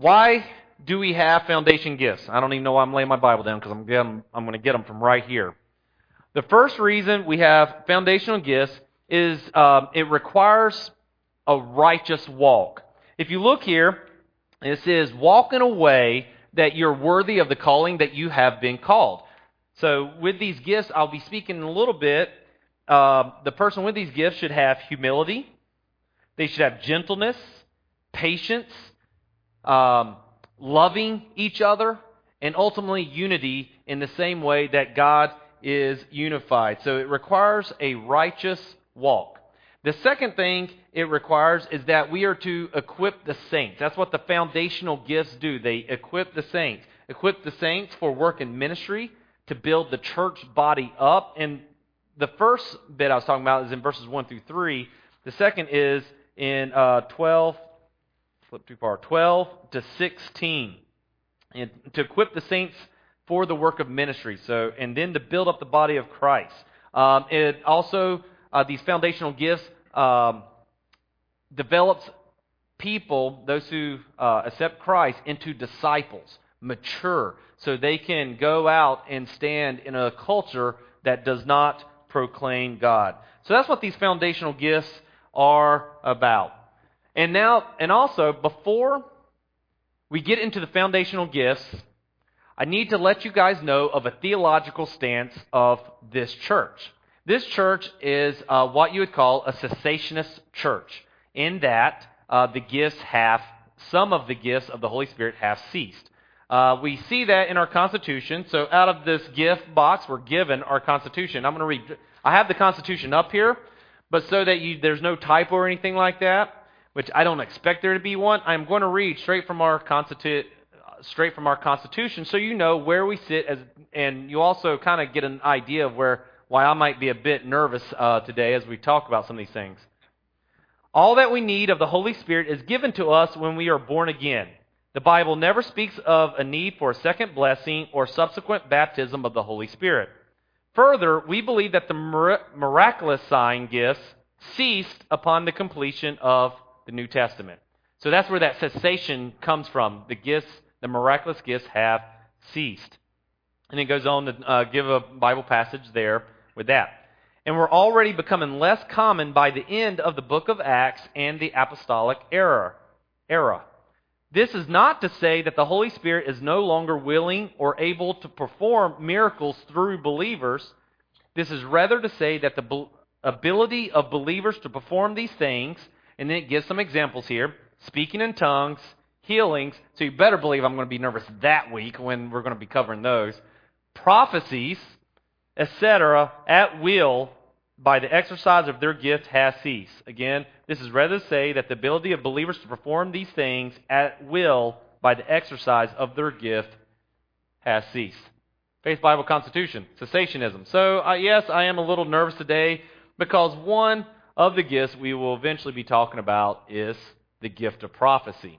Why do we have foundation gifts? I don't even know why I'm laying my Bible down because I'm going to get them from right here. The first reason we have foundational gifts is it requires a righteous walk. If you look here, it says, walk in a way that you're worthy of the calling that you have been called. So with these gifts, I'll be speaking in a little bit. The person with these gifts should have humility. They should have gentleness, patience, loving each other, and ultimately unity in the same way that God is unified. So it requires a righteous walk. The second thing it requires is that we are to equip the saints. That's what the foundational gifts do. They equip the saints. Equip the saints for work in ministry, to build the church body up. And the first bit I was talking about is in verses 1 through 3. The second is in 12 to 16. And to equip the saints for the work of ministry. And then to build up the body of Christ. It also, these foundational gifts develops people, those who accept Christ, into disciples, mature, so they can go out and stand in a culture that does not proclaim God. So that's what these foundational gifts are about. And also, before we get into the foundational gifts, I need to let you guys know of a theological stance of this church. This church is what you would call a cessationist church, in that some of the gifts of the Holy Spirit have ceased. We see that in our Constitution. So out of this gift box, we're given our Constitution. I'm going to read. I have the Constitution up here, but so that there's no typo or anything like that, which I don't expect there to be one, I'm going to read straight from our Constitution, so you know where we sit, and you also kind of get an idea of why I might be a bit nervous today as we talk about some of these things. All that we need of the Holy Spirit is given to us when we are born again. The Bible never speaks of a need for a second blessing or subsequent baptism of the Holy Spirit. Further, we believe that the miraculous sign gifts ceased upon the completion of the New Testament. So that's where that cessation comes from. The miraculous gifts have ceased. And it goes on to give a Bible passage there with that. And we're already becoming less common by the end of the book of Acts and the apostolic era. This is not to say that the Holy Spirit is no longer willing or able to perform miracles through believers. This is rather to say that the ability of believers to perform these things, and then it gives some examples here, speaking in tongues, healings, so you better believe I'm going to be nervous that week when we're going to be covering those, prophecies, etc., at will, by the exercise of their gift has ceased. Again, this is rather to say that the ability of believers to perform these things at will by the exercise of their gift has ceased. Faith Bible Constitution, cessationism. So, yes, I am a little nervous today because one of the gifts we will eventually be talking about is the gift of prophecy.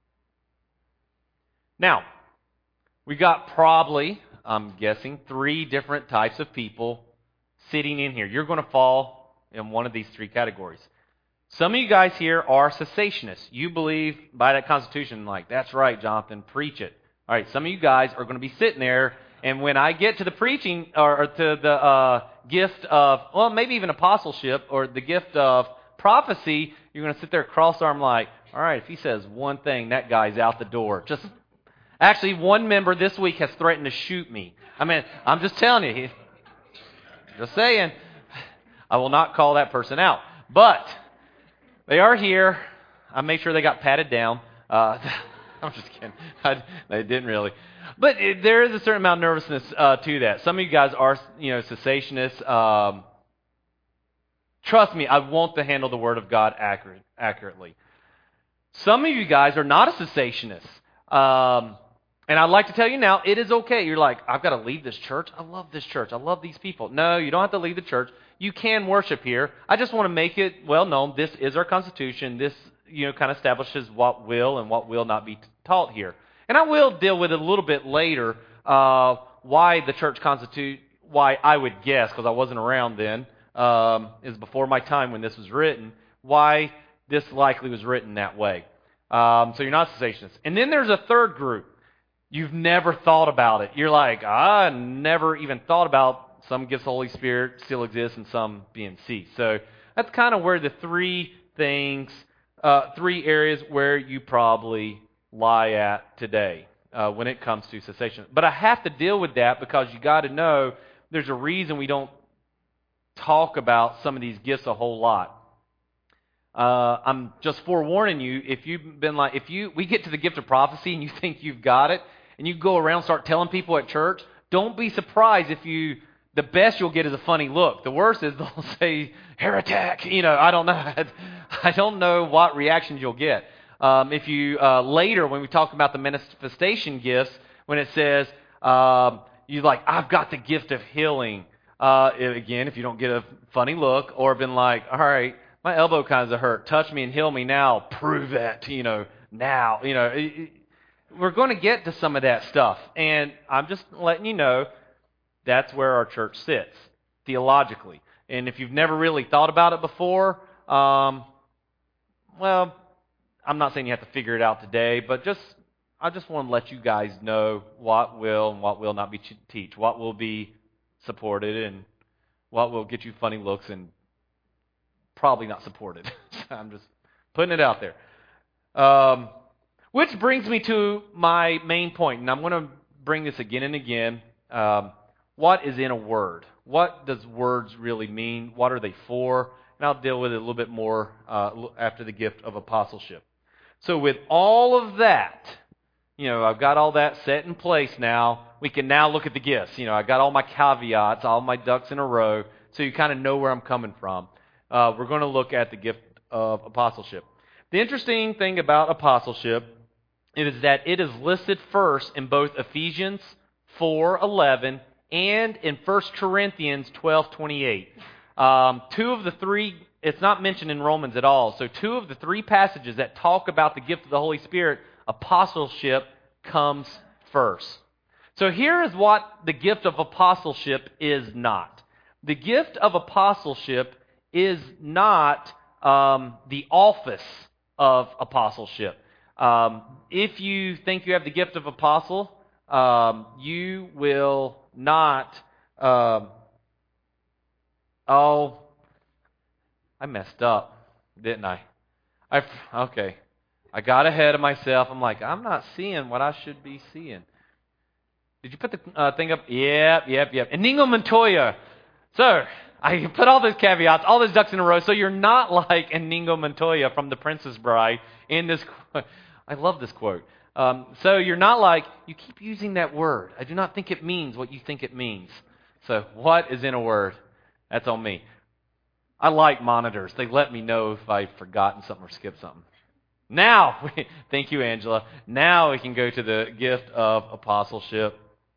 Now, we got probably, I'm guessing, 3 different types of people sitting in here. You're going to fall in one of these 3 categories. Some of you guys here are cessationists. You believe by that Constitution, like, that's right, Jonathan, preach it. All right, some of you guys are going to be sitting there, and when I get to the preaching, or to the gift of, well, maybe even apostleship, or the gift of prophecy, you're going to sit there cross-armed like, all right, if he says one thing, that guy's out the door. Actually, one member this week has threatened to shoot me. I mean, I'm just telling you. Just saying. I will not call that person out. But they are here. I made sure they got patted down. I'm just kidding. They didn't really. But there is a certain amount of nervousness to that. Some of you guys are, cessationists. Trust me, I want to handle the Word of God accurately. Some of you guys are not a cessationist. And I'd like to tell you now, it is okay. You're like, I've got to leave this church. I love this church. I love these people. No, you don't have to leave the church. You can worship here. I just want to make it well known. This is our Constitution. This, kind of establishes what will and what will not be taught here. And I will deal with it a little bit later, why the church why I would guess, because I wasn't around then, is before my time when this was written, why this likely was written that way. So you're not cessationists. And then there's a third group. You've never thought about it. You're like, I never even thought about some gifts of the Holy Spirit still exist and some being ceased. So that's kind of where the three areas where you probably lie at today when it comes to cessation. But I have to deal with that because you got to know there's a reason we don't talk about some of these gifts a whole lot. I'm just forewarning you, we get to the gift of prophecy and you think you've got it, and you go around and start telling people at church, don't be surprised the best you'll get is a funny look. The worst is they'll say, heretic, I don't know. I don't know what reactions you'll get. If you, later, when we talk about the manifestation gifts, when it says, you're like, I've got the gift of healing. Again, if you don't get a funny look, or been like, all right, my elbow kind of hurt. Touch me and heal me now. Prove it, now. We're going to get to some of that stuff. And I'm just letting you know that's where our church sits, theologically. And if you've never really thought about it before, well, I'm not saying you have to figure it out today, but I just want to let you guys know what will and what will not be teach, what will be supported and what will get you funny looks and probably not supported. I'm just putting it out there. Which brings me to my main point, and I'm going to bring this again and again. What is in a word? What does words really mean? What are they for? And I'll deal with it a little bit more after the gift of apostleship. So with all of that, I've got all that set in place now. We can now look at the gifts. I got all my caveats, all my ducks in a row, so you kind of know where I'm coming from. We're going to look at the gift of apostleship. The interesting thing about apostleship is that it is listed first in both Ephesians 4:11 and in 1 Corinthians 12:28. Two of the three, it's not mentioned in Romans at all. So two of the three passages that talk about the gift of the Holy Spirit, apostleship comes first. So here is what the gift of apostleship is not. The gift of apostleship is not the office of apostleship. If you think you have the gift of apostle, you will not... I messed up, didn't I? Okay. I got ahead of myself. I'm like, I'm not seeing what I should be seeing. Did you put the thing up? Yep. Inigo Montoya. So, I put all those caveats, all those ducks in a row, so you're not like Inigo Montoya from The Princess Bride in this quote. I love this quote. So you're not like, you keep using that word. I do not think it means what you think it means. So what is in a word? That's on me. I like monitors. They let me know if I've forgotten something or skipped something. Now, thank you, Angela. Now we can go to the gift of apostleship.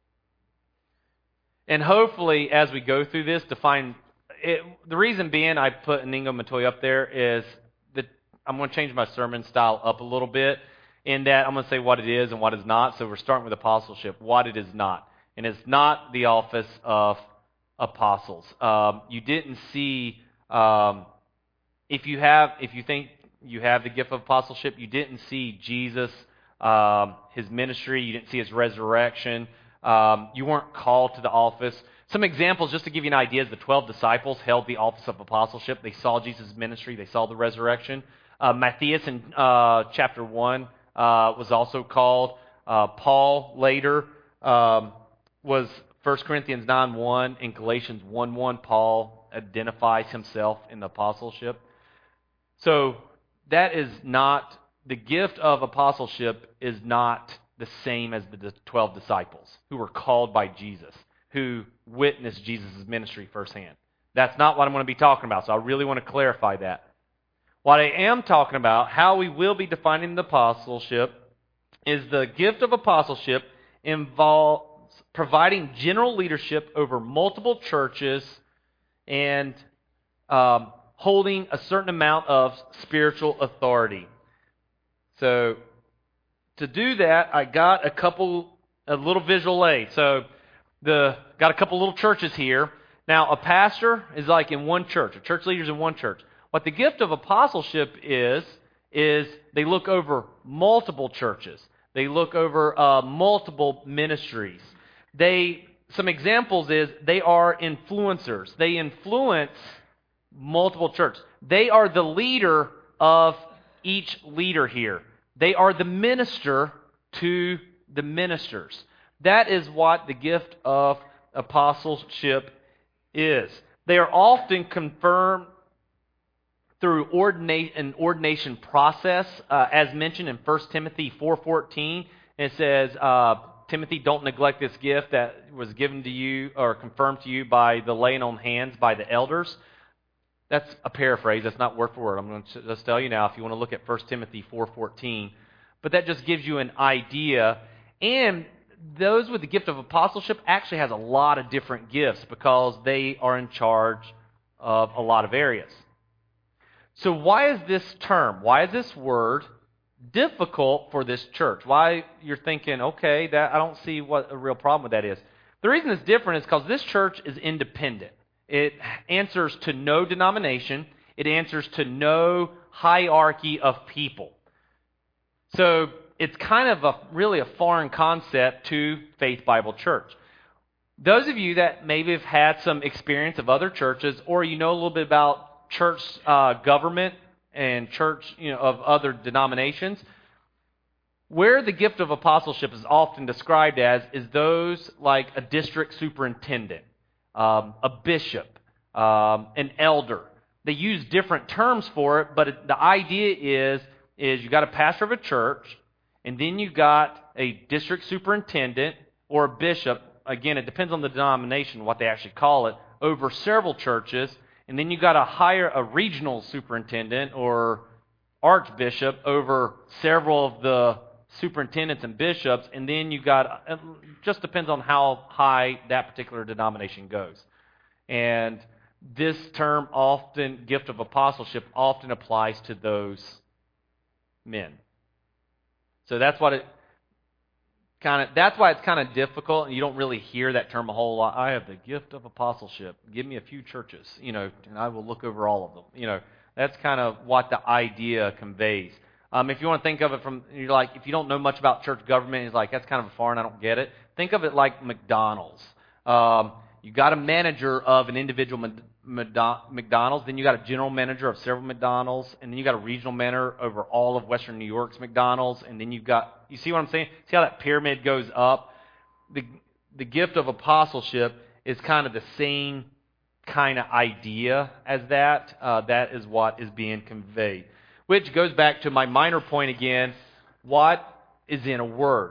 And hopefully, as we go through this, to find it, the reason being I put Inigo Montoya up there is that I'm going to change my sermon style up a little bit in that I'm going to say what it is and what is not. So we're starting with apostleship, what it is not. And it's not the office of apostles. You didn't see, if you think you have the gift of apostleship, you didn't see Jesus, his ministry, you didn't see his resurrection. You weren't called to the office. Some examples, just to give you an idea, is the 12 disciples held the office of apostleship. They saw Jesus' ministry. They saw the resurrection. Matthias in chapter 1 was also called. Paul later was 1 Corinthians 9:1 and Galatians 1:1. Paul identifies himself in the apostleship. So that is not, the gift of apostleship is not the same as the 12 disciples who were called by Jesus, who witnessed Jesus' ministry firsthand. That's not what I'm going to be talking about, so I really want to clarify that. What I am talking about, how we will be defining the apostleship, is the gift of apostleship involves providing general leadership over multiple churches and holding a certain amount of spiritual authority. So, to do that, I got a little visual aid. So, got a couple little churches here. Now, a pastor is like in one church. A church leader is in one church. What the gift of apostleship is is they look over multiple churches. They look over multiple ministries. Some examples is they are influencers. They influence multiple churches. They are the leader of each leader here. They are the minister to the ministers. That is what the gift of apostleship is. They are often confirmed through an ordination process, as mentioned in 1 Timothy 4:14. It says, Timothy, don't neglect this gift that was given to you or confirmed to you by the laying on hands by the elders. That's a paraphrase. That's not word for word. I'm going to just tell you now if you want to look at 1 Timothy 4:14. But that just gives you an idea. And those with the gift of apostleship actually has a lot of different gifts because they are in charge of a lot of areas. So why is this term, why is this word difficult for this church? Why you're thinking, okay, that I don't see what a real problem with that is. The reason it's different is because this church is independent. It answers to no denomination. It answers to no hierarchy of people. So it's kind of really a foreign concept to Faith Bible Church. Those of you that maybe have had some experience of other churches, or you know a little bit about church government and church of other denominations, where the gift of apostleship is often described as is those like a district superintendent, a bishop, an elder. They use different terms for it, but the idea is you got a pastor of a church, and then you got a district superintendent or a bishop. Again, it depends on the denomination, what they actually call it, over several churches. And then you got a regional superintendent or archbishop over several of the superintendents and bishops. And then you got, it just depends on how high that particular denomination goes. And this term often, gift of apostleship, often applies to those men. So that's why it's kind of difficult, and you don't really hear that term a whole lot. I have the gift of apostleship. Give me a few churches, and I will look over all of them. That's kind of what the idea conveys. If you want to think of it if you don't know much about church government, it's like, that's kind of foreign, I don't get it. Think of it like McDonald's. You got a manager of an individual McDonald's, then you got a general manager of several McDonald's, and then you got a regional manager over all of Western New York's McDonald's, and then you see what I'm saying? See how that pyramid goes up? The gift of apostleship is kind of the same kind of idea as that. That is what is being conveyed. Which goes back to my minor point again. What is in a word?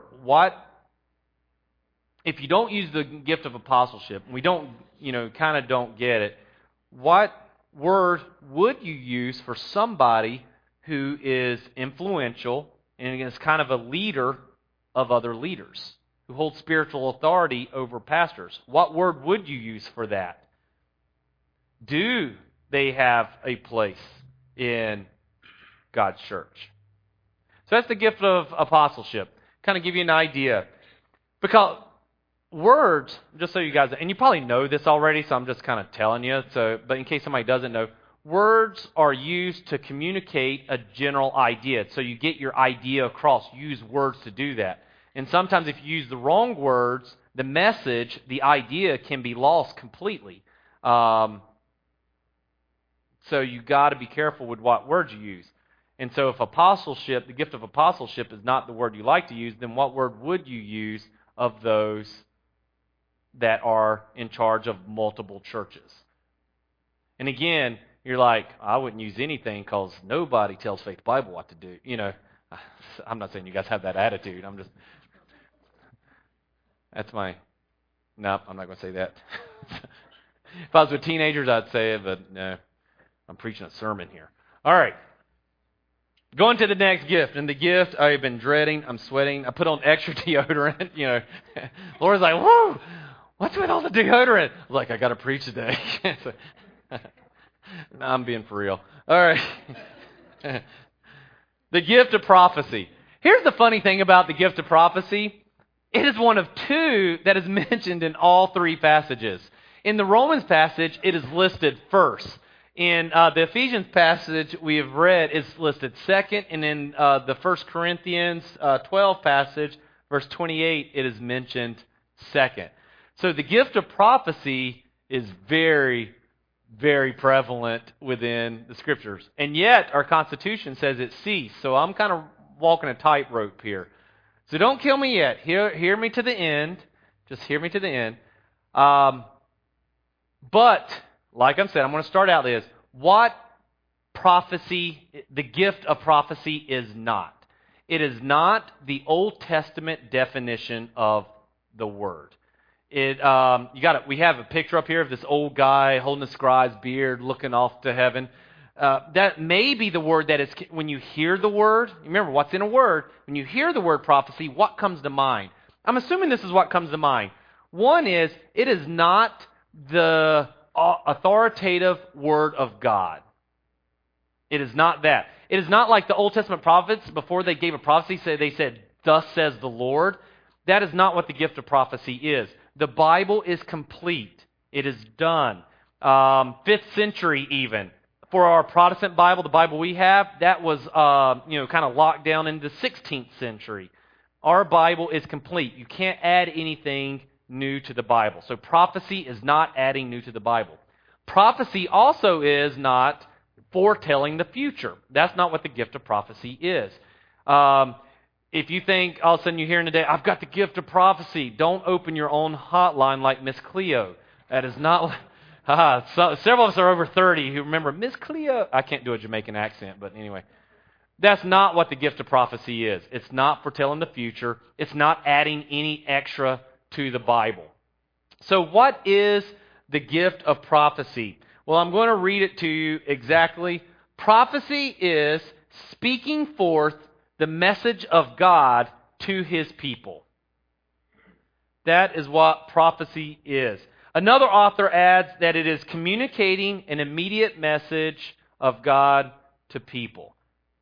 If you don't use the gift of apostleship, we don't, kind of don't get it, what word would you use for somebody who is influential and is kind of a leader of other leaders, who holds spiritual authority over pastors? What word would you use for that? Do they have a place in God's church? So that's the gift of apostleship. Kind of give you an idea. Because words, just so you guys, and you probably know this already, so I'm just kind of telling you, but in case somebody doesn't know, words are used to communicate a general idea. So you get your idea across. Use words to do that. And sometimes if you use the wrong words, the message, the idea can be lost completely. So you got to be careful with what words you use. And so if apostleship, the gift of apostleship is not the word you like to use, then what word would you use of those that are in charge of multiple churches? And again, you're like, I wouldn't use anything because nobody tells Faith Bible what to do. I'm not saying you guys have that attitude. I'm not going to say that. If I was with teenagers, I'd say it, but no, I'm preaching a sermon here. All right. Going to the next gift. And the gift I've been dreading, I'm sweating. I put on extra deodorant. Laura's like, whoa, what's with all the deodorant? I was like, I got to preach today. No, I'm being for real. All right. The gift of prophecy. Here's the funny thing about the gift of prophecy. It is one of two that is mentioned in all three passages. In the Romans passage, it is listed first. In the Ephesians passage we have read, it's listed second, and in the 1 Corinthians 12 passage, verse 28, it is mentioned second. So the gift of prophecy is very, very prevalent within the Scriptures. And yet, our Constitution says it ceased. So I'm kind of walking a tightrope here. So don't kill me yet. Hear me to the end. Just hear me to the end. But, like I said, I'm going to start out this. What prophecy, the gift of prophecy is not. It is not the Old Testament definition of the word. We have a picture up here of this old guy holding a scribe's beard, looking off to heaven. That may be the word that is, when you hear the word, remember what's in a word, when you hear the word prophecy, what comes to mind? I'm assuming this is what comes to mind. One is, it is not the authoritative word of God. It is not that. It is not like the Old Testament prophets, before they gave a prophecy, they said, "Thus says the Lord." That is not what the gift of prophecy is. The Bible is complete. It is done. 5th century even. For our Protestant Bible, the Bible we have, that was kind of locked down in the 16th century. Our Bible is complete. You can't add anything new to the Bible. So prophecy is not adding new to the Bible. Prophecy also is not foretelling the future. That's not what the gift of prophecy is. If you think all of a sudden you're hearing today, "I've got the gift of prophecy," don't open your own hotline like Miss Cleo. That is not... several of us are over 30 who remember Miss Cleo. I can't do a Jamaican accent, but anyway. That's not what the gift of prophecy is. It's not foretelling the future. It's not adding any extra to the Bible. So what is the gift of prophecy? Well, I'm going to read it to you exactly. Prophecy is speaking forth the message of God to His people. That is what prophecy is. Another author adds that it is communicating an immediate message of God to people.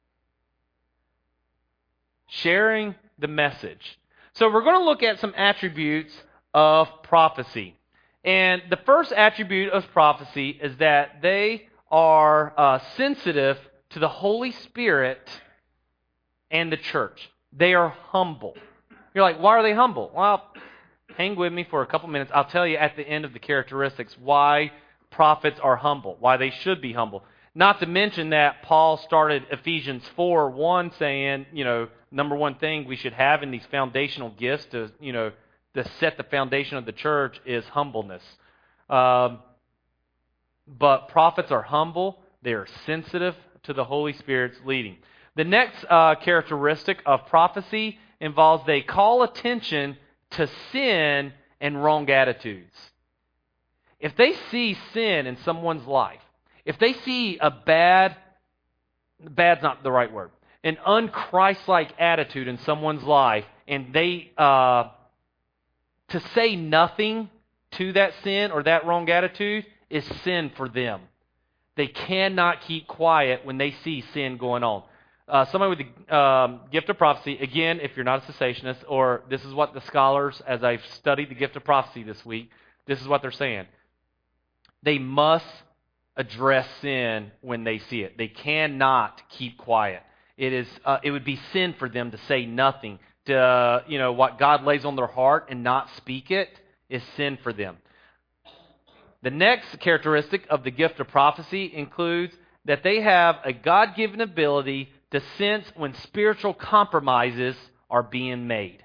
Sharing the message. So we're going to look at some attributes of prophecy. And the first attribute of prophecy is that they are sensitive to the Holy Spirit and the church. They are humble. You're like, why are they humble? Well, hang with me for a couple minutes. I'll tell you at the end of the characteristics why prophets are humble, why they should be humble. Not to mention that Paul started Ephesians 4:1 saying, number one thing we should have in these foundational gifts to set the foundation of the church is humbleness. But prophets are humble. They are sensitive to the Holy Spirit's leading. The next characteristic of prophecy involves they call attention to sin and wrong attitudes. If they see sin in someone's life, if they see bad's not the right word, an un-Christ-like attitude in someone's life, and they to say nothing to that sin or that wrong attitude is sin for them. They cannot keep quiet when they see sin going on. Somebody with the gift of prophecy, again, if you're not a cessationist, or this is what the scholars, as I've studied the gift of prophecy this week, this is what they're saying. They must address sin when they see it. They cannot keep quiet. It would be sin for them to say nothing. What God lays on their heart and not speak it is sin for them. The next characteristic of the gift of prophecy includes that they have a God-given ability to sense when spiritual compromises are being made.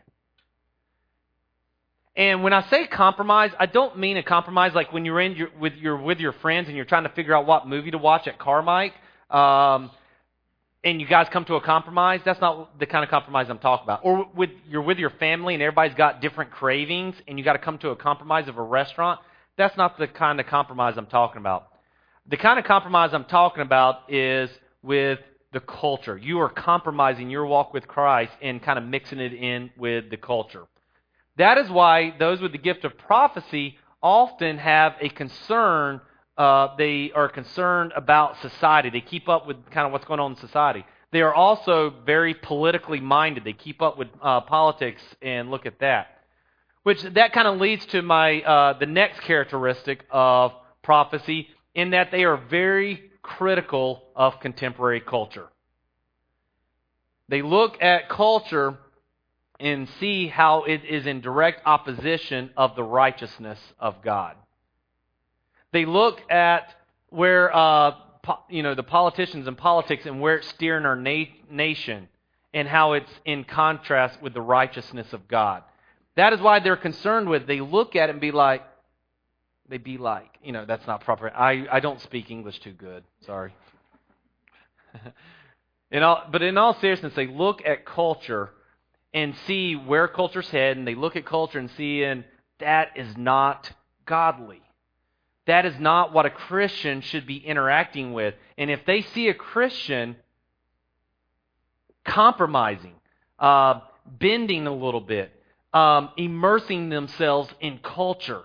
And when I say compromise, I don't mean a compromise like when you're with your friends and you're trying to figure out what movie to watch at Carmike, and you guys come to a compromise. That's not the kind of compromise I'm talking about. Or you're with your family and everybody's got different cravings and you got to come to a compromise of a restaurant. That's not the kind of compromise I'm talking about. The kind of compromise I'm talking about is with the culture. You are compromising your walk with Christ and kind of mixing it in with the culture. That is why those with the gift of prophecy often have a concern. They are concerned about society. They keep up with kind of what's going on in society. They are also very politically minded. They keep up with politics and look at that. Which that kind of leads to the next characteristic of prophecy in that they are very critical of contemporary culture. They look at culture and see how it is in direct opposition of the righteousness of God. They look at where the politicians and politics and where it's steering our nation and how it's in contrast with the righteousness of God. That is why they're concerned with. They look at it and be like, that's not proper. I don't speak English too good. Sorry. But in all seriousness, they look at culture and see where culture's headed, and they look at culture and see, and that is not godly. That is not what a Christian should be interacting with. And if they see a Christian compromising, bending a little bit, immersing themselves in culture,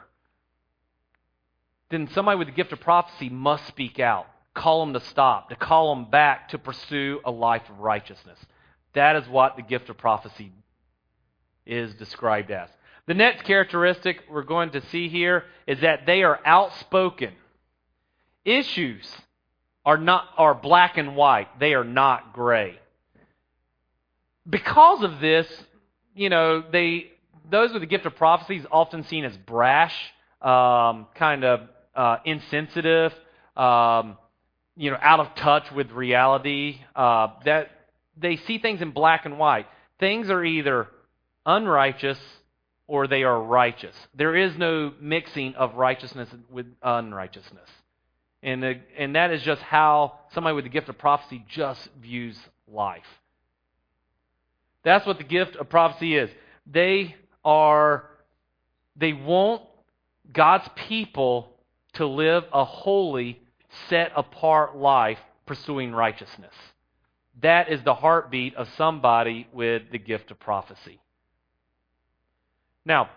then somebody with the gift of prophecy must speak out, call them to stop, to call them back to pursue a life of righteousness. That is what the gift of prophecy is described as. The next characteristic we're going to see here is that they are outspoken. Issues are black and white. They are not gray. Because of this, those with the gift of prophecy is often seen as brash, kind of insensitive, out of touch with reality. That they see things in black and white. Things are either unrighteous or they are righteous. There is no mixing of righteousness with unrighteousness. And that is just how somebody with the gift of prophecy just views life. That's what the gift of prophecy is. They want God's people to live a holy, set-apart life pursuing righteousness. That is the heartbeat of somebody with the gift of prophecy. Now,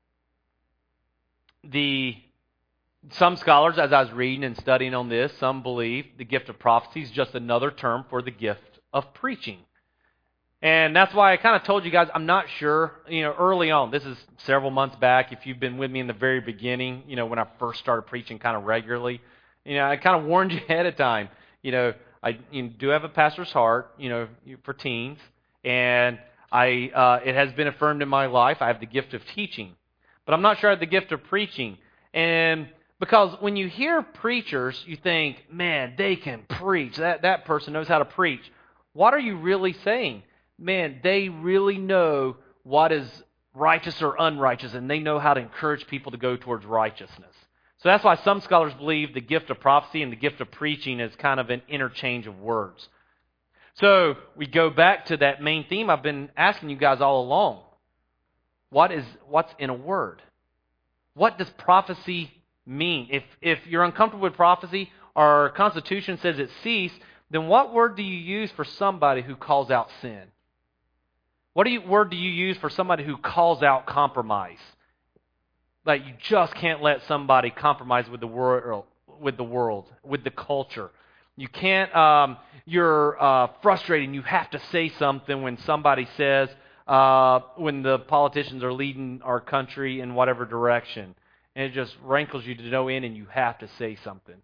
some scholars, as I was reading and studying on this, some believe the gift of prophecy is just another term for the gift of preaching. And that's why I kind of told you guys, I'm not sure, early on, this is several months back, if you've been with me in the very beginning, when I first started preaching kind of regularly, I kind of warned you ahead of time, I do have a pastor's heart, for teens, and it has been affirmed in my life. I have the gift of teaching, but I'm not sure I have the gift of preaching. And because when you hear preachers, you think, man, they can preach. That person knows how to preach. What are you really saying? Man, they really know what is righteous or unrighteous, and they know how to encourage people to go towards righteousness. So that's why some scholars believe the gift of prophecy and the gift of preaching is kind of an interchange of words. So we go back to that main theme I've been asking you guys all along. What's in a word? What does prophecy mean? If you're uncomfortable with prophecy, our Constitution says it ceased, then what word do you use for somebody who calls out sin? What word do you use for somebody who calls out compromise? Like you just can't let somebody compromise with the world, with the culture. You can't. You're frustrated, and you have to say something when somebody says, when the politicians are leading our country in whatever direction, and it just rankles you to no end, and you have to say something.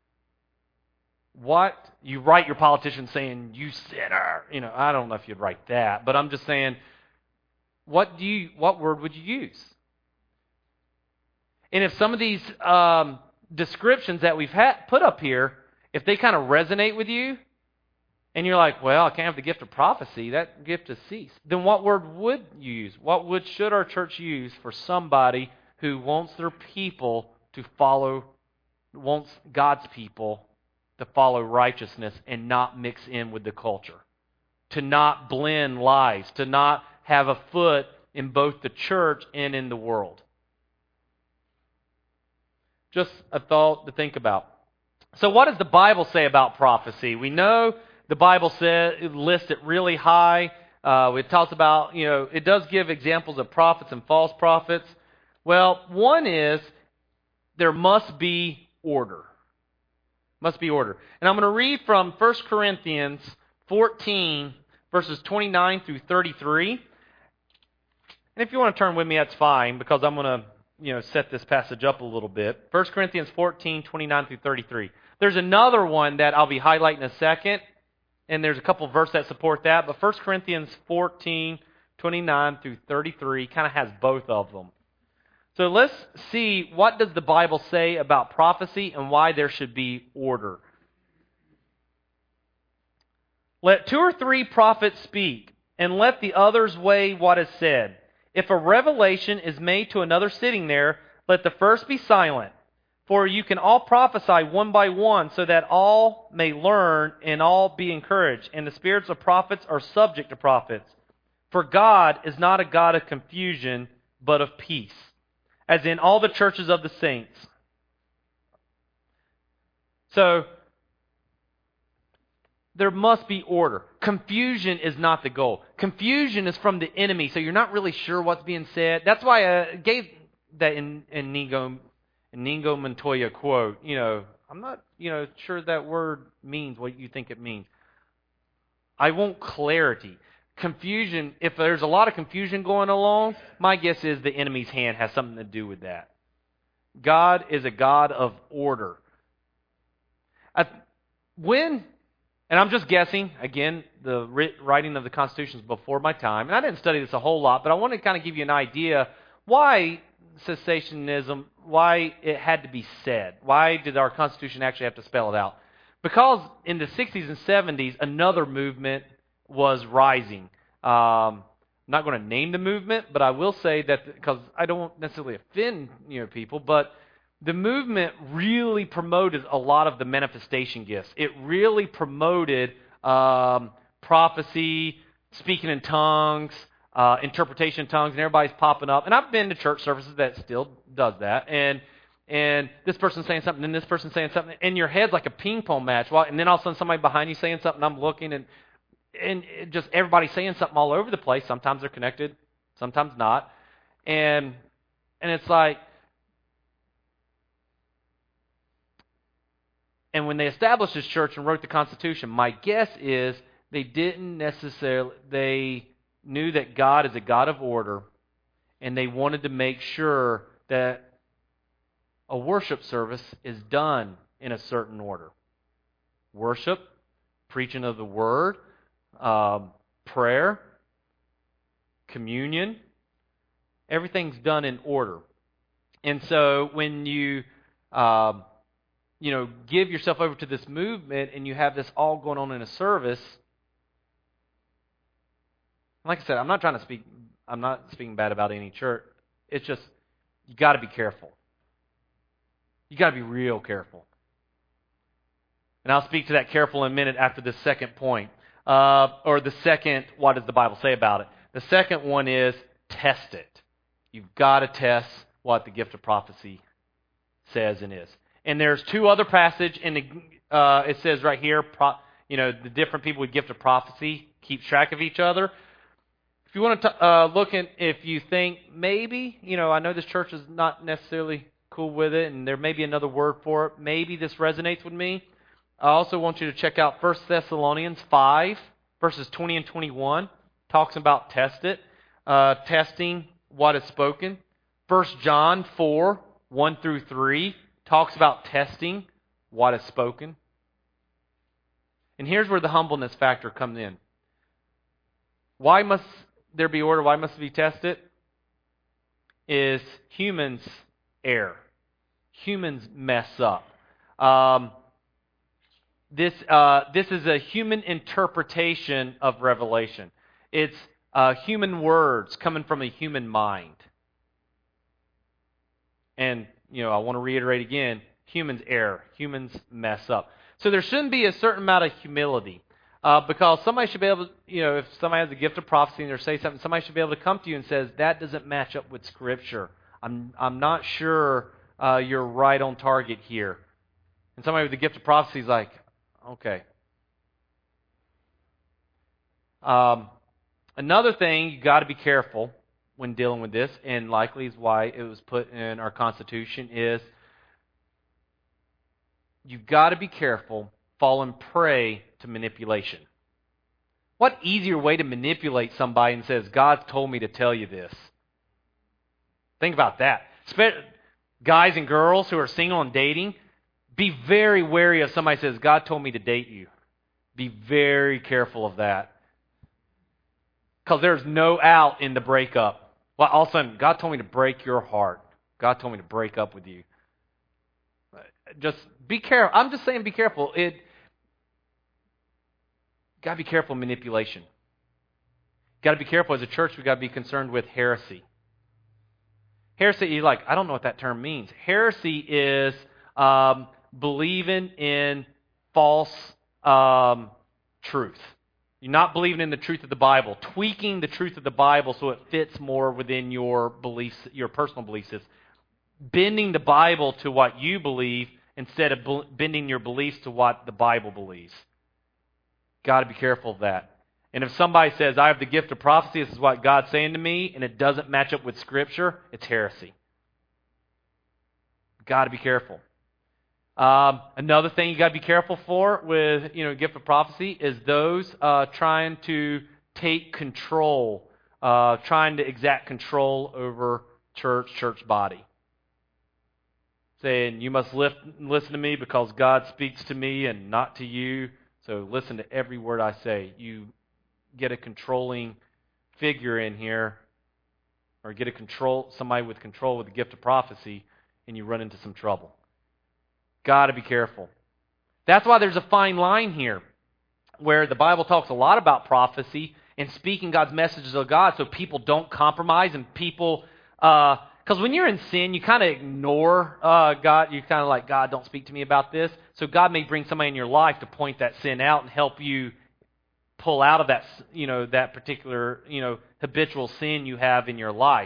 What you write your politician saying, "You sinner." I don't know if you'd write that, but I'm just saying, what word would you use? And if some of these descriptions that we've put up here, if they kind of resonate with you, and you're like, well, I can't have the gift of prophecy, that gift has ceased, then what word would you use? What word should our church use for somebody who wants their people to follow, wants God's people to follow righteousness and not mix in with the culture, to not blend lives, to not have a foot in both the church and in the world? Just a thought to think about. So what does the Bible say about prophecy? We know the Bible lists it really high. It talks about, it does give examples of prophets and false prophets. Well, one is there must be order. Must be order. And I'm going to read from 1 Corinthians 14, verses 29 through 33. And if you want to turn with me, that's fine, because I'm going to set this passage up a little bit. 1 Corinthians 14, 29 through 33. There's another one that I'll be highlighting in a second, and there's a couple verses that support that, but 1 Corinthians 14, 29 through 33 kind of has both of them. So let's see, what does the Bible say about prophecy and why there should be order. Let 2 or 3 prophets speak, and let the others weigh what is said. If a revelation is made to another sitting there, let the first be silent. For you can all prophesy one by one, so that all may learn and all be encouraged. And the spirits of prophets are subject to prophets. For God is not a God of confusion, but of peace, as in all the churches of the saints. So, there must be order. Confusion is not the goal. Confusion is from the enemy, so you're not really sure what's being said. That's why I gave that Inigo Montoya quote. I'm not sure that word means what you think it means. I want clarity. Confusion, if there's a lot of confusion going along, my guess is the enemy's hand has something to do with that. God is a God of order. And I'm just guessing, again, the writing of the Constitution is before my time, and I didn't study this a whole lot, but I want to kind of give you an idea why cessationism, why it had to be said. Why did our Constitution actually have to spell it out? Because in the 60s and 70s, another movement was rising. I'm not going to name the movement, but I will say that, because I don't necessarily offend people, but the movement really promoted a lot of the manifestation gifts. It really promoted prophecy, speaking in tongues, interpretation in tongues, and everybody's popping up. And I've been to church services that still does that. And this person's saying something, and this person's saying something, and your head's like a ping pong match. And then all of a sudden somebody behind you saying something, I'm looking, and just everybody's saying something all over the place. Sometimes they're connected, sometimes not. And it's like, and when they established this church and wrote the Constitution, my guess is they knew that God is a God of order, and they wanted to make sure that a worship service is done in a certain order. Worship, preaching of the Word, prayer, communion, everything's done in order. And so when you give yourself over to this movement and you have this all going on in a service, like I said, I'm not speaking bad about any church. It's just, you got to be careful. You got to be real careful. And I'll speak to that careful in a minute after the second point. Or the second, what does the Bible say about it? The second one is, test it. You've got to test what the gift of prophecy says and is. And there's 2 other passages, and it says right here, the different people with gift of prophecy keep track of each other. If you want to look at, if you think maybe, I know this church is not necessarily cool with it, and there may be another word for it, maybe this resonates with me. I also want you to check out 1 Thessalonians 5, verses 20 and 21. Talks about test it, testing what is spoken. 1 John 4, 1 through 3. Talks about testing what is spoken. And here's where the humbleness factor comes in. Why must there be order? Why must it be tested? Is humans err. Humans mess up. This is a human interpretation of Revelation. It's human words coming from a human mind. And I want to reiterate again, humans err. Humans mess up. So there shouldn't be a certain amount of humility. Because somebody should be able to, if somebody has a gift of prophecy and they say something, somebody should be able to come to you and says, that doesn't match up with Scripture. I'm not sure you're right on target here. And somebody with the gift of prophecy is like, okay. Another thing you got to be careful when dealing with this, and likely is why it was put in our Constitution, is you've got to be careful falling prey to manipulation. What easier way to manipulate somebody and says, God's told me to tell you this? Think about that. Guys and girls who are single and dating, be very wary of somebody says, God told me to date you. Be very careful of that. Because there's no out in the breakup. Well, all of a sudden, God told me to break your heart. God told me to break up with you. Just be careful. I'm just saying be careful. Got to be careful of manipulation. Got to be careful as a church. We've got to be concerned with heresy. Heresy, you're like, I don't know what that term means. Heresy is believing in false truth. You're not believing in the truth of the Bible, tweaking the truth of the Bible so it fits more within your beliefs, your personal beliefs. Bending the Bible to what you believe instead of bending your beliefs to what the Bible believes. Got to be careful of that. And if somebody says, I have the gift of prophecy, this is what God's saying to me, and it doesn't match up with Scripture, it's heresy. Got to be careful. Another thing you got to be careful for with gift of prophecy is those trying to take control, trying to exact control over church body. Saying, you must listen to me because God speaks to me and not to you, so listen to every word I say. You get a controlling figure in here, or get somebody with control with the gift of prophecy, and you run into some trouble. Got to be careful. That's why there's a fine line here, where the Bible talks a lot about prophecy and speaking God's messages of God, so people don't compromise and people. Because when you're in sin, you kind of ignore God. You kind of like, God, don't speak to me about this. So God may bring somebody in your life to point that sin out and help you pull out of that, that particular, habitual sin you have in your life.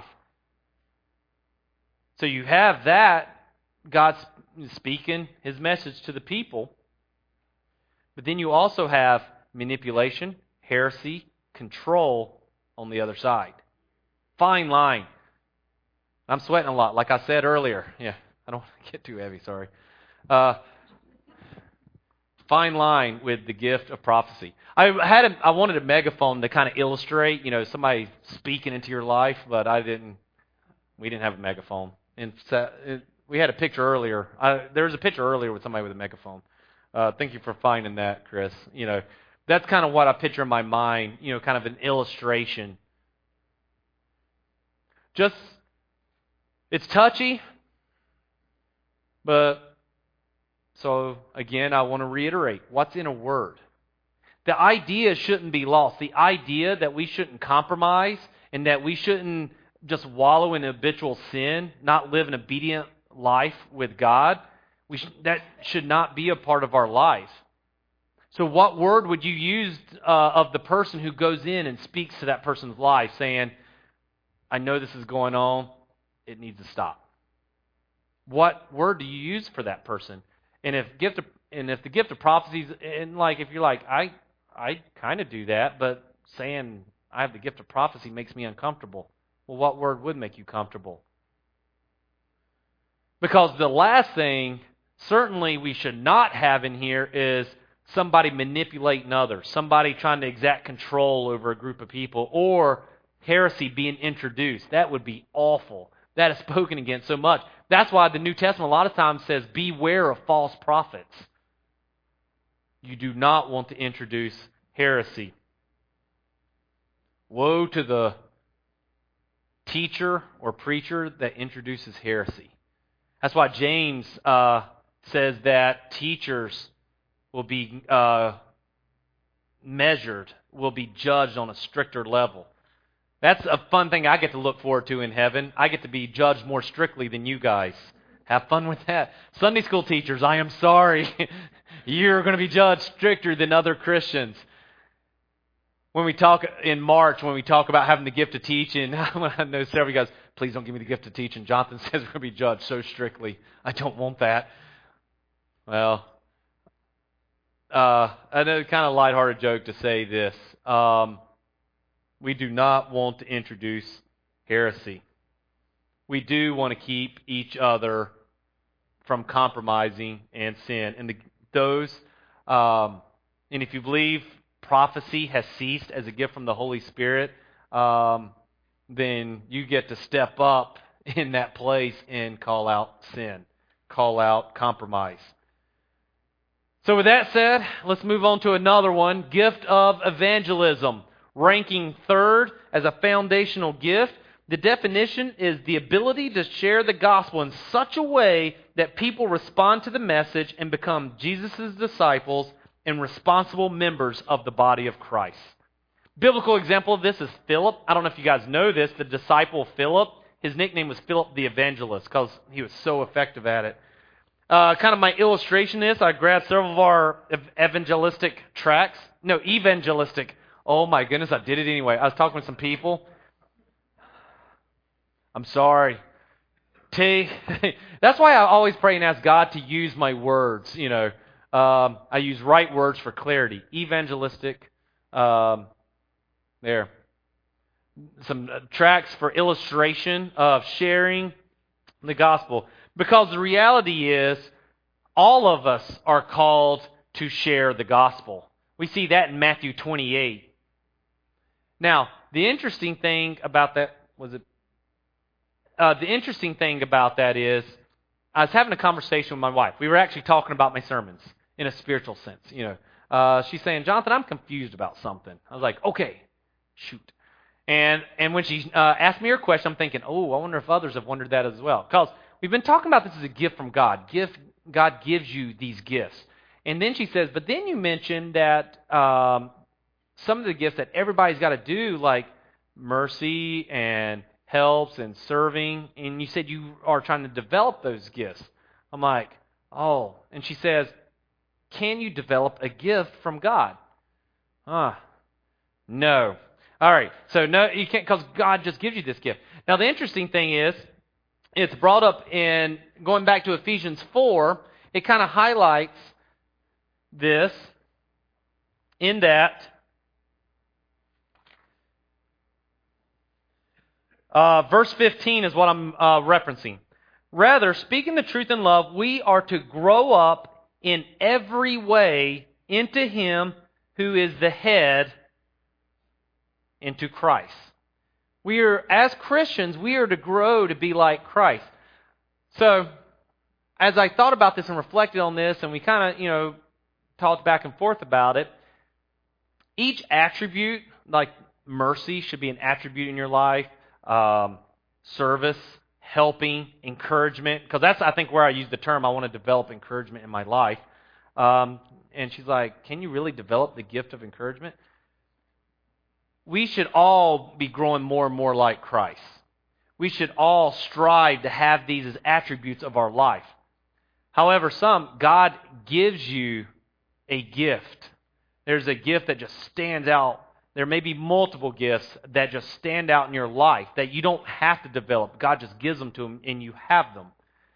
So you have that, God's speaking His message to the people. But then you also have manipulation, heresy, control on the other side. Fine line. I'm sweating a lot, like I said earlier. Yeah, I don't want to get too heavy, sorry. Fine line with the gift of prophecy. I wanted a megaphone to kind of illustrate, somebody speaking into your life, but we didn't have a megaphone. And we had a picture earlier. There was a picture earlier with somebody with a megaphone. Thank you for finding that, Chris. That's kind of what I picture in my mind, kind of an illustration. It's touchy, but so again, I want to reiterate, what's in a word? The idea shouldn't be lost. The idea that we shouldn't compromise and that we shouldn't just wallow in habitual sin, not live an obedient life with God, that should not be a part of our life. So what word would you use of the person who goes in and speaks to that person's life, saying, I know this is going on, it needs to stop? What word do you use for that person? And if the gift of prophecy, and like if you're like, I kind of do that, but saying I have the gift of prophecy makes me uncomfortable. Well, what word would make you comfortable? Because the last thing, certainly we should not have in here is somebody manipulating others, somebody trying to exact control over a group of people, or heresy being introduced. That would be awful. That is spoken against so much. That's why the New Testament a lot of times says, beware of false prophets. You do not want to introduce heresy. Woe to the teacher or preacher that introduces heresy. That's why James says that teachers will be measured, will be judged on a stricter level. That's a fun thing I get to look forward to in heaven. I get to be judged more strictly than you guys. Have fun with that. Sunday school teachers, I am sorry. You're going to be judged stricter than other Christians. When we talk in March, when we talk about having the gift of teaching, I know several of you guys, please don't give me the gift of teaching. Jonathan says we're going to be judged so strictly. I don't want that. Well, I know kind of lighthearted joke to say this. We do not want to introduce heresy. We do want to keep each other from compromising and sin. And and if you believe prophecy has ceased as a gift from the Holy Spirit, then you get to step up in that place and call out sin, call out compromise. So with that said, let's move on to another one, gift of evangelism. Ranking third as a foundational gift, the definition is the ability to share the gospel in such a way that people respond to the message and become Jesus' disciples and responsible members of the body of Christ. Biblical example of this is Philip. I don't know if you guys know this, the disciple Philip. His nickname was Philip the Evangelist because he was so effective at it. Kind of my illustration is I grabbed several of our evangelistic tracts. No, evangelistic. Oh my goodness, I did it anyway. I was talking with some people. I'm sorry. That's why I always pray and ask God to use my words. I use right words for clarity. Evangelistic. There. Some tracts for illustration of sharing the gospel. Because the reality is, all of us are called to share the gospel. We see that in Matthew 28. Now, the interesting thing about that is, I was having a conversation with my wife. We were actually talking about my sermons in a spiritual sense. She's saying, Jonathan, I'm confused about something. I was like, okay, shoot. And when she asked me her question, I'm thinking, I wonder if others have wondered that as well. Because we've been talking about this as a gift from God. God gives you these gifts. And then she says, but then you mentioned that some of the gifts that everybody's got to do, like mercy and helps and serving, and you said you are trying to develop those gifts. I'm like, oh. And she says, can you develop a gift from God? No. All right. So no, you can't, because God just gives you this gift. Now the interesting thing is, it's brought up in, going back to Ephesians 4, it kind of highlights this in that verse 15 is what I'm referencing. Rather, speaking the truth in love, we are to grow up in every way into Him who is the head, into Christ. We are, as Christians, we are to grow to be like Christ. So, as I thought about this and reflected on this, and we kind of, talked back and forth about it, each attribute, like mercy, should be an attribute in your life. Service, helping, encouragement, because that's, I think, where I use the term, I want to develop encouragement in my life. And she's like, can you really develop the gift of encouragement? We should all be growing more and more like Christ. We should all strive to have these as attributes of our life. However, God gives you a gift. There's a gift that just stands out. There may be multiple gifts that just stand out in your life that you don't have to develop. God just gives them to them and you have them.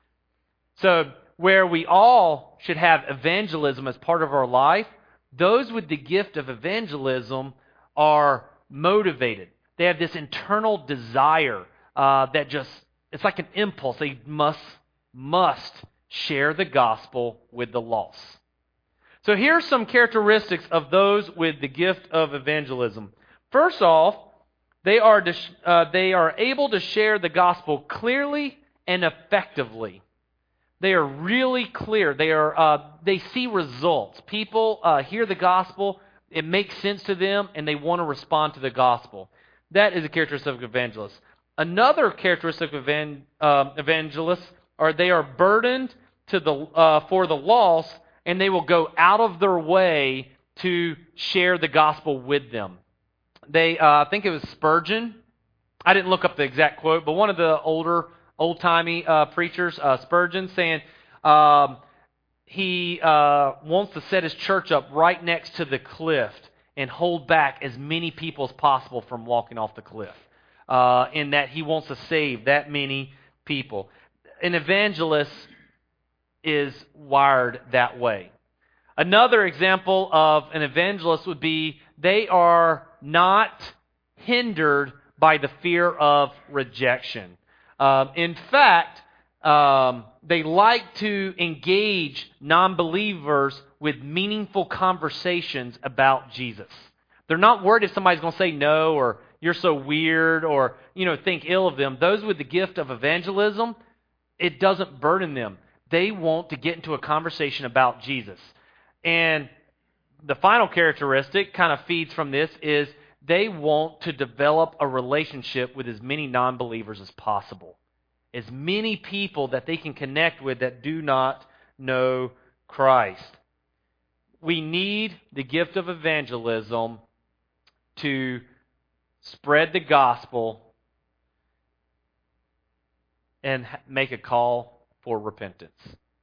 So, where we all should have evangelism as part of our life, those with the gift of evangelism are motivated. They have this internal desire that just, it's like an impulse. They must share the gospel with the lost. So here are some characteristics of those with the gift of evangelism. First off, they are able to share the gospel clearly and effectively. They are really clear. They see results. People hear the gospel, it makes sense to them, and they want to respond to the gospel. That is a characteristic of evangelists. Another characteristic of evangelists are they are burdened for the lost, and they will go out of their way to share the gospel with them. I think it was Spurgeon. I didn't look up the exact quote, but one of the old-timey preachers, Spurgeon, saying he wants to set his church up right next to the cliff and hold back as many people as possible from walking off the cliff. In that he wants to save that many people. An evangelist is wired that way. Another example of an evangelist would be they are not hindered by the fear of rejection. In fact, they like to engage non-believers with meaningful conversations about Jesus. They're not worried if somebody's going to say no or you're so weird or, think ill of them. Those with the gift of evangelism, it doesn't burden them. They want to get into a conversation about Jesus. And the final characteristic kind of feeds from this is they want to develop a relationship with as many non-believers as possible. As many people that they can connect with that do not know Christ. We need the gift of evangelism to spread the gospel and make a call for repentance.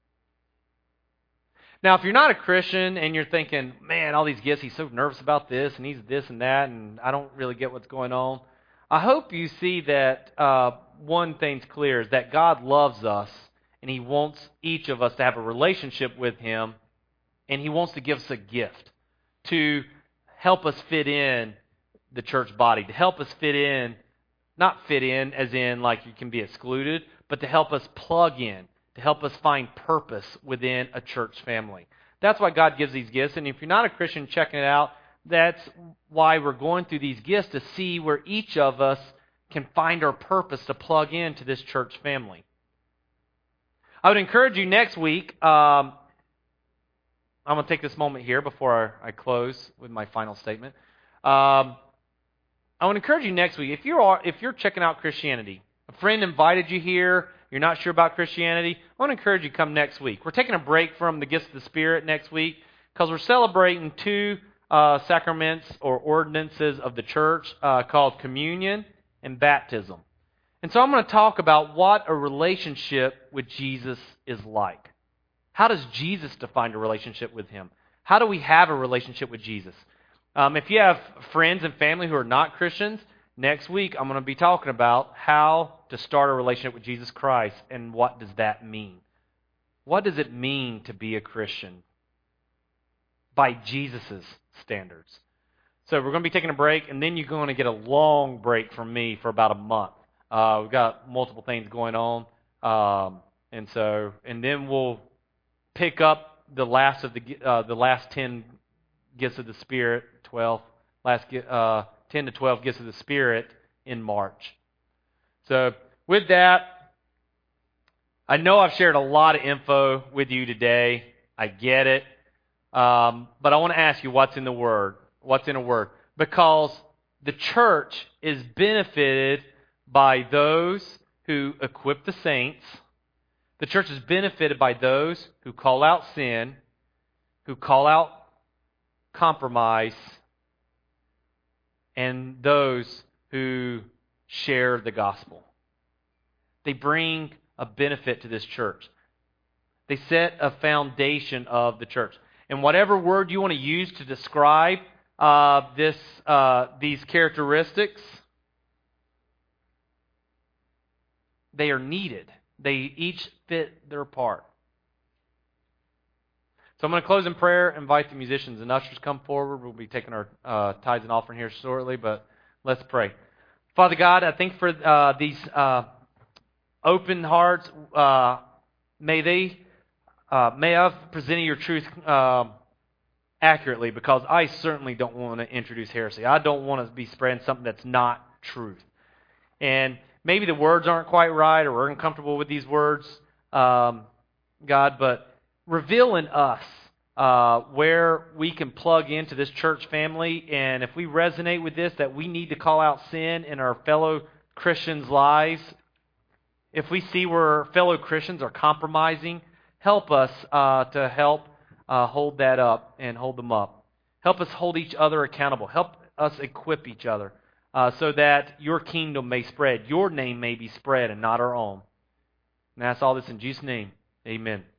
Now, if you're not a Christian and you're thinking, man, all these gifts, he's so nervous about this and he's this and that, and I don't really get what's going on, I hope you see that one thing's clear is that God loves us and He wants each of us to have a relationship with Him, and He wants to give us a gift to help us fit in the church body, to help us fit in, not fit in as in like you can be excluded, but to help us plug in, to help us find purpose within a church family. That's why God gives these gifts, and if you're not a Christian checking it out, that's why we're going through these gifts to see where each of us can find our purpose to plug into this church family. I would encourage you next week, I'm going to take this moment here before I close with my final statement. I would encourage you next week, if you're checking out Christianity, a friend invited you here, you're not sure about Christianity, I want to encourage you to come next week. We're taking a break from the gifts of the Spirit next week because we're celebrating two sacraments or ordinances of the church called communion and baptism. And so I'm going to talk about what a relationship with Jesus is like. How does Jesus define a relationship with Him? How do we have a relationship with Jesus? If you have friends and family who are not Christians, next week I'm going to be talking about how to start a relationship with Jesus Christ and what does that mean. What does it mean to be a Christian by Jesus' standards? So we're going to be taking a break, and then you're going to get a long break from me for about a month. We've got multiple things going on, and then we'll pick up the last 10 gifts of the Spirit, 10 to 12 gifts of the Spirit in March. So with that, I know I've shared a lot of info with you today. I get it, but I want to ask you what's in the Word. What's in a word? Because the church is benefited by those who equip the saints. The church is benefited by those who call out sin, who call out compromise, and those who share the gospel. They bring a benefit to this church. They set a foundation of the church. And whatever word you want to use to describe these characteristics, they are needed. They each fit their part. So I'm going to close in prayer, invite the musicians and ushers come forward. We'll be taking our tithes and offering here shortly, but let's pray. Father God, I thank for these open hearts. May I've presented your truth accurately, because I certainly don't want to introduce heresy. I don't want to be spreading something that's not truth. And maybe the words aren't quite right, or we're uncomfortable with these words, God, but reveal in us where we can plug into this church family, and if we resonate with this, that we need to call out sin in our fellow Christians' lives. If we see where fellow Christians are compromising, help us to help hold that up and hold them up. Help us hold each other accountable. Help us equip each other so that your kingdom may spread, your name may be spread and not our own. And I ask all this in Jesus' name. Amen.